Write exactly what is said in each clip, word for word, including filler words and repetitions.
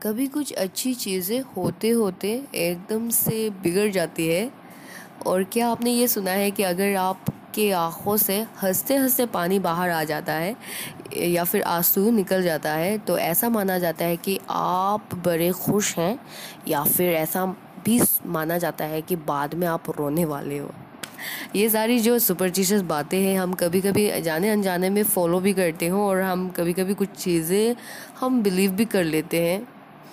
कभी कुछ अच्छी चीज़ें होते होते एकदम से बिगड़ जाती है। और क्या आपने ये सुना है कि अगर आपके आँखों से हंसते हंसते पानी बाहर आ जाता है या फिर आंसू निकल जाता है तो ऐसा माना जाता है कि आप बड़े खुश हैं, या फिर ऐसा भी माना जाता है कि बाद में आप रोने वाले हो। ये सारी जो सुपरस्टिशियस बातें हैं हम कभी कभी जाने अनजाने में फॉलो भी करते हो, और हम कभी कभी कुछ चीज़ें हम बिलीव भी कर लेते हैं।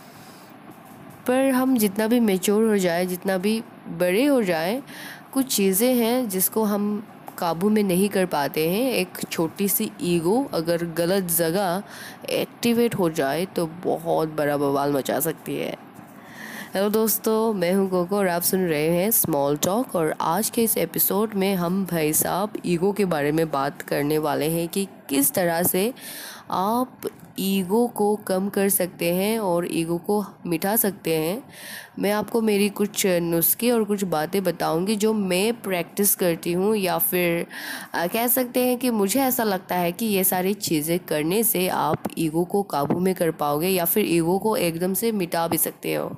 पर हम जितना भी मैच्योर हो जाए, जितना भी बड़े हो जाए, कुछ चीज़ें हैं जिसको हम काबू में नहीं कर पाते हैं। एक छोटी सी ईगो अगर गलत जगह एक्टिवेट हो जाए तो बहुत बड़ा बवाल मचा सकती है। हेलो दोस्तों, मैं हूं कोको और आप सुन रहे हैं स्मॉल टॉक। और आज के इस एपिसोड में हम भाई साहब ईगो के बारे में बात करने वाले हैं कि किस तरह से आप ईगो को कम कर सकते हैं और ईगो को मिटा सकते हैं। मैं आपको मेरी कुछ नुस्खे और कुछ बातें बताऊंगी जो मैं प्रैक्टिस करती हूँ, या फिर आ, कह सकते हैं कि मुझे ऐसा लगता है कि ये सारी चीज़ें करने से आप ईगो को काबू में कर पाओगे या फिर ईगो को एकदम से मिटा भी सकते हो।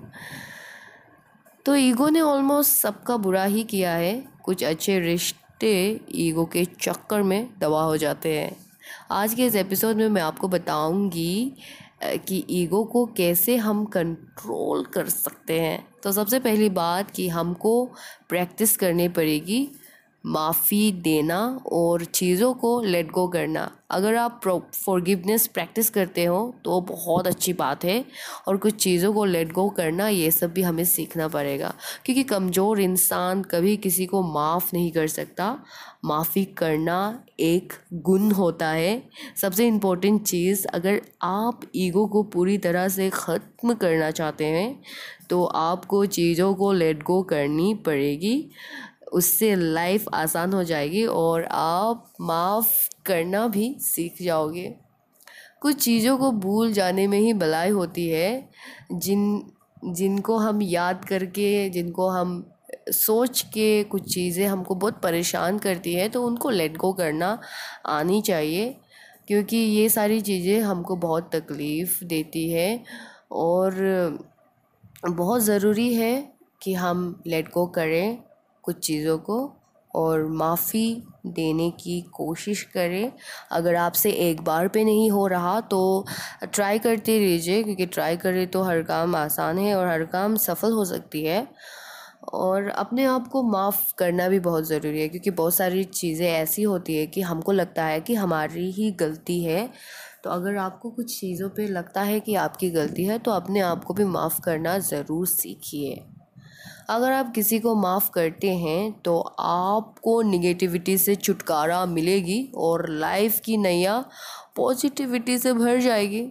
तो ईगो ने ऑलमोस्ट सबका बुरा ही किया है। कुछ अच्छे रिश्ते ईगो के चक्कर में तबाह हो जाते हैं। आज के इस एपिसोड में मैं आपको बताऊंगी कि ईगो को कैसे हम कंट्रोल कर सकते हैं। तो सबसे पहली बात कि हमको प्रैक्टिस करनी पड़ेगी माफ़ी देना और चीज़ों को लेट गो करना। अगर आप फॉरगिवनेस प्रैक्टिस करते हो तो बहुत अच्छी बात है, और कुछ चीज़ों को लेट गो करना ये सब भी हमें सीखना पड़ेगा, क्योंकि कमज़ोर इंसान कभी किसी को माफ़ नहीं कर सकता। माफ़ी करना एक गुण होता है। सबसे इम्पोर्टेंट चीज़, अगर आप ईगो को पूरी तरह से ख़त्म करना चाहते हैं तो आपको चीज़ों को लेट गो करनी पड़ेगी। उससे लाइफ आसान हो जाएगी और आप माफ़ करना भी सीख जाओगे। कुछ चीज़ों को भूल जाने में ही भलाई होती है। जिन जिनको हम याद करके, जिनको हम सोच के कुछ चीज़ें हमको बहुत परेशान करती है, तो उनको लेट गो करना आनी चाहिए, क्योंकि ये सारी चीज़ें हमको बहुत तकलीफ़ देती है। और बहुत ज़रूरी है कि हम लेट गो करें कुछ चीज़ों को और माफ़ी देने की कोशिश करें। अगर आपसे एक बार पे नहीं हो रहा तो ट्राई करते रहिए, क्योंकि ट्राई करें तो हर काम आसान है और हर काम सफल हो सकती है। और अपने आप को माफ़ करना भी बहुत ज़रूरी है, क्योंकि बहुत सारी चीज़ें ऐसी होती है कि हमको लगता है कि हमारी ही गलती है। तो अगर आपको कुछ चीज़ों पे लगता है कि आपकी गलती है तो अपने आप को भी माफ़ करना ज़रूर सीखिए। अगर आप किसी को माफ़ करते हैं तो आपको निगेटिविटी से छुटकारा मिलेगी और लाइफ की नैया पॉजिटिविटी से भर जाएगी।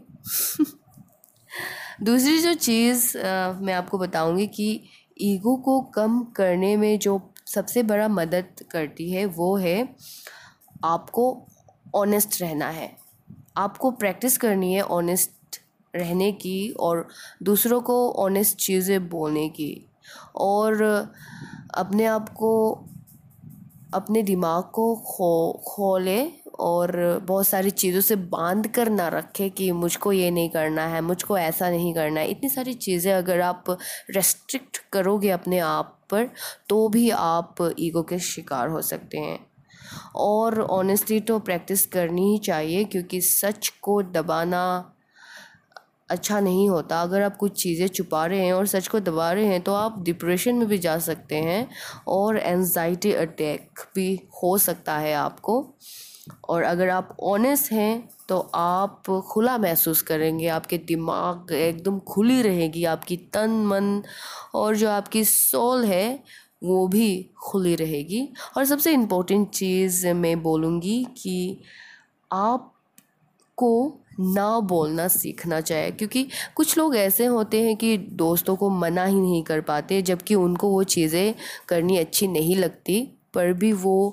दूसरी जो चीज़ मैं आपको बताऊंगी कि ईगो को कम करने में जो सबसे बड़ा मदद करती है वो है आपको ऑनेस्ट रहना है। आपको प्रैक्टिस करनी है ऑनेस्ट रहने की और दूसरों को ऑनेस्ट चीज़ें बोलने की, और अपने आप को, अपने दिमाग को खो खोले और बहुत सारी चीज़ों से बांध कर ना रखे कि मुझको ये नहीं करना है, मुझको ऐसा नहीं करना है। इतनी सारी चीज़ें अगर आप रेस्ट्रिक्ट करोगे अपने आप पर तो भी आप ईगो के शिकार हो सकते हैं। और ऑनेस्टली तो प्रैक्टिस करनी ही चाहिए, क्योंकि सच को दबाना अच्छा नहीं होता। अगर आप कुछ चीज़ें छुपा रहे हैं और सच को दबा रहे हैं तो आप डिप्रेशन में भी जा सकते हैं और एंजाइटी अटैक भी हो सकता है आपको। और अगर आप ऑनेस्ट हैं तो आप खुला महसूस करेंगे, आपके दिमाग एकदम खुली रहेगी, आपकी तन मन और जो आपकी सोल है वो भी खुली रहेगी। और सबसे इम्पोर्टेंट चीज़ मैं बोलूँगी कि आप को ना बोलना सीखना चाहिए, क्योंकि कुछ लोग ऐसे होते हैं कि दोस्तों को मना ही नहीं कर पाते, जबकि उनको वो चीज़ें करनी अच्छी नहीं लगती, पर भी वो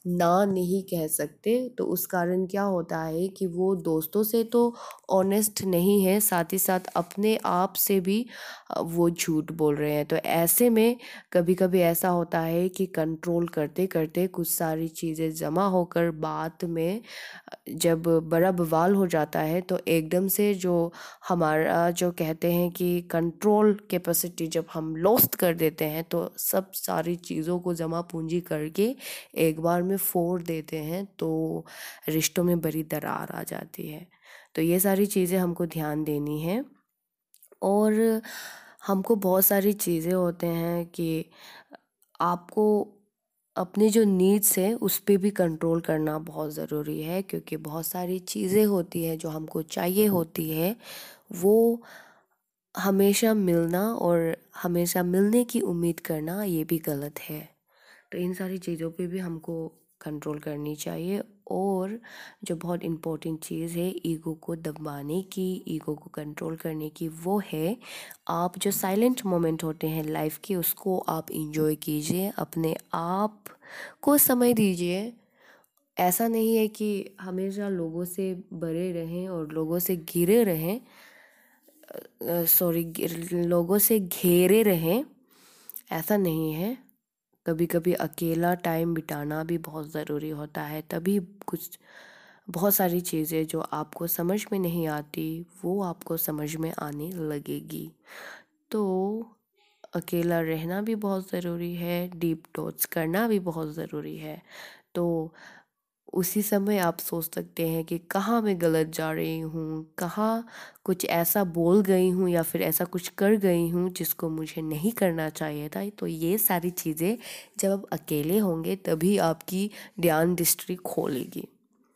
ना नहीं कह सकते, तो उस कारण क्या होता है कि वो दोस्तों से तो ऑनेस्ट नहीं है, साथ ही साथ अपने आप से भी अ, वो झूठ बोल रहे हैं। तो ऐसे में कभी कभी ऐसा होता है कि कंट्रोल करते करते कुछ सारी चीज़ें जमा होकर बाद में अ, जब बड़ा बवाल हो जाता है तो एकदम से जो हमारा जो कहते हैं कि कंट्रोल कैपेसिटी जब हम लॉस्ट कर देते हैं, तो सब सारी चीज़ों को जमा पूंजी करके एक बार में फोड़ देते हैं, तो रिश्तों में बड़ी दरार आ जाती है। तो ये सारी चीज़ें हमको ध्यान देनी है। और हमको बहुत सारी चीज़ें होते हैं कि आपको अपने जो नीड्स है उस पे भी कंट्रोल करना बहुत ज़रूरी है, क्योंकि बहुत सारी चीज़ें होती हैं जो हमको चाहिए होती है, वो हमेशा मिलना और हमेशा मिलने की उम्मीद करना ये भी गलत है। तो इन सारी चीज़ों पे भी हमको कंट्रोल करनी चाहिए। और जो बहुत इम्पोर्टेंट चीज़ है ईगो को दबाने की, ईगो को कंट्रोल करने की, वो है आप जो साइलेंट मोमेंट होते हैं लाइफ के उसको आप इंजॉय कीजिए, अपने आप को समय दीजिए। ऐसा नहीं है कि हमेशा लोगों से बरे रहें और लोगों से घिरे रहें, सॉरी लोगों से घेरे रहें, ऐसा नहीं है। कभी कभी अकेला टाइम बिताना भी बहुत ज़रूरी होता है, तभी कुछ बहुत सारी चीज़ें जो आपको समझ में नहीं आती वो आपको समझ में आने लगेगी। तो अकेला रहना भी बहुत ज़रूरी है, डीप थॉट्स करना भी बहुत ज़रूरी है। तो उसी समय आप सोच सकते हैं कि कहाँ मैं गलत जा रही हूँ, कहाँ कुछ ऐसा बोल गई हूँ या फिर ऐसा कुछ कर गई हूँ जिसको मुझे नहीं करना चाहिए था। तो ये सारी चीज़ें जब आप अकेले होंगे तभी आपकी ध्यान दृष्टि खोलेगी।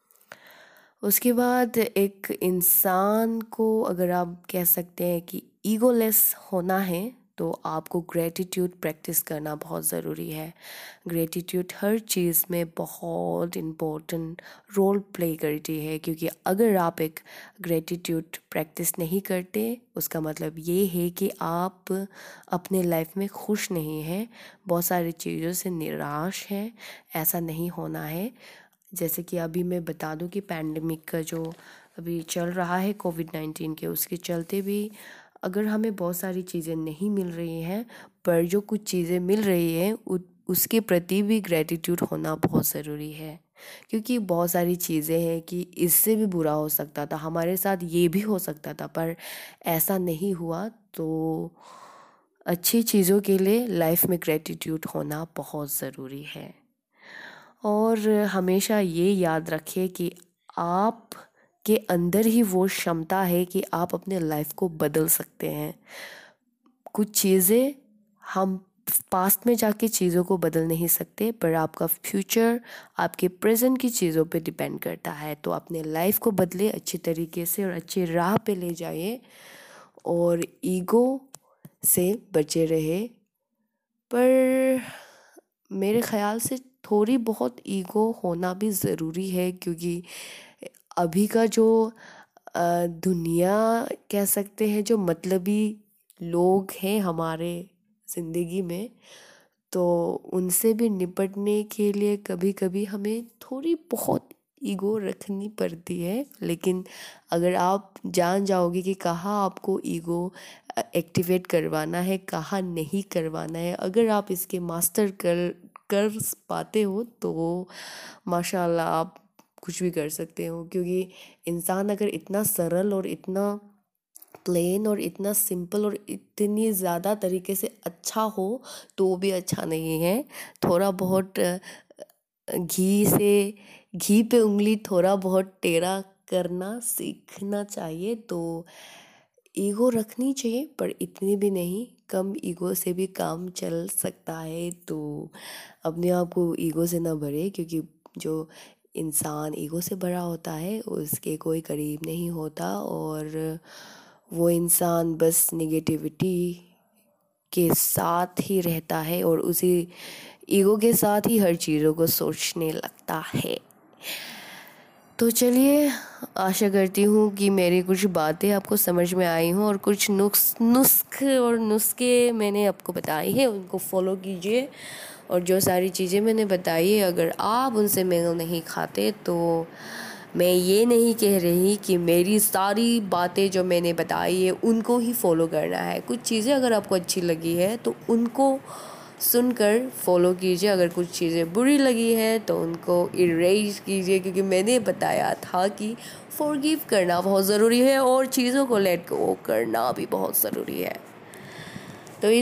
उसके बाद एक इंसान को अगर आप कह सकते हैं कि ईगोलेस होना है तो आपको ग्रेटिट्यूड प्रैक्टिस करना बहुत ज़रूरी है। ग्रेटिट्यूड हर चीज़ में बहुत इम्पोर्टेंट रोल प्ले करती है, क्योंकि अगर आप एक ग्रेटिट्यूड प्रैक्टिस नहीं करते उसका मतलब ये है कि आप अपने लाइफ में खुश नहीं हैं, बहुत सारी चीज़ों से निराश हैं। ऐसा नहीं होना है। जैसे कि अभी मैं बता दूं कि पैंडमिक का जो अभी चल रहा है कोविड नाइन्टीन के, उसके चलते भी अगर हमें बहुत सारी चीज़ें नहीं मिल रही हैं, पर जो कुछ चीज़ें मिल रही हैं उ, उसके प्रति भी ग्रेटिट्यूड होना बहुत ज़रूरी है। क्योंकि बहुत सारी चीज़ें हैं कि इससे भी बुरा हो सकता था, हमारे साथ ये भी हो सकता था, पर ऐसा नहीं हुआ। तो अच्छी चीज़ों के लिए लाइफ में ग्रेटिट्यूड होना बहुत ज़रूरी है। और हमेशा ये याद रखें कि आप के अंदर ही वो क्षमता है कि आप अपने लाइफ को बदल सकते हैं। कुछ चीज़ें हम पास्ट में जाके चीज़ों को बदल नहीं सकते, पर आपका फ्यूचर आपके प्रेजेंट की चीज़ों पे डिपेंड करता है। तो अपने लाइफ को बदले अच्छी तरीके से और अच्छी राह पे ले जाइए और ईगो से बचे रहे। पर मेरे ख़्याल से थोड़ी बहुत ईगो होना भी ज़रूरी है, क्योंकि अभी का जो अ, दुनिया कह सकते हैं, जो मतलबी लोग हैं हमारे ज़िंदगी में, तो उनसे भी निपटने के लिए कभी कभी हमें थोड़ी बहुत ईगो रखनी पड़ती है। लेकिन अगर आप जान जाओगे कि कहाँ आपको ईगो एक्टिवेट करवाना है, कहाँ नहीं करवाना है, अगर आप इसके मास्टर कर कर पाते हो तो माशाल्लाह आप कुछ भी कर सकते हो। क्योंकि इंसान अगर इतना सरल और इतना प्लेन और इतना सिंपल और इतनी ज़्यादा तरीके से अच्छा हो तो वो भी अच्छा नहीं है। थोड़ा बहुत अ, घी से घी पे उंगली थोड़ा बहुत टेढ़ा करना सीखना चाहिए। तो ईगो रखनी चाहिए, पर इतनी भी नहीं, कम ईगो से भी काम चल सकता है। तो अपने आप को ईगो से ना भरे, क्योंकि जो इंसान ईगो से भरा होता है उसके कोई करीब नहीं होता, और वो इंसान बस निगेटिविटी के साथ ही रहता है और उसी ईगो के साथ ही हर चीज़ों को सोचने लगता है। तो चलिए, आशा करती हूँ कि मेरी कुछ बातें आपको समझ में आई हों और कुछ नुस्ख नुस्ख और नुस्खे मैंने आपको बताए हैं उनको फॉलो कीजिए। और जो सारी चीज़ें मैंने बताई है अगर आप उनसे मेल नहीं खाते तो मैं ये नहीं कह रही कि मेरी सारी बातें जो मैंने बताई है उनको ही फॉलो करना है। कुछ चीज़ें अगर आपको अच्छी लगी है तो उनको सुनकर फॉलो कीजिए, अगर कुछ चीज़ें बुरी लगी है तो उनको इरेज कीजिए, क्योंकि मैंने बताया था कि फॉरगिव करना बहुत ज़रूरी है और चीज़ों को लेट गो करना भी बहुत ज़रूरी है।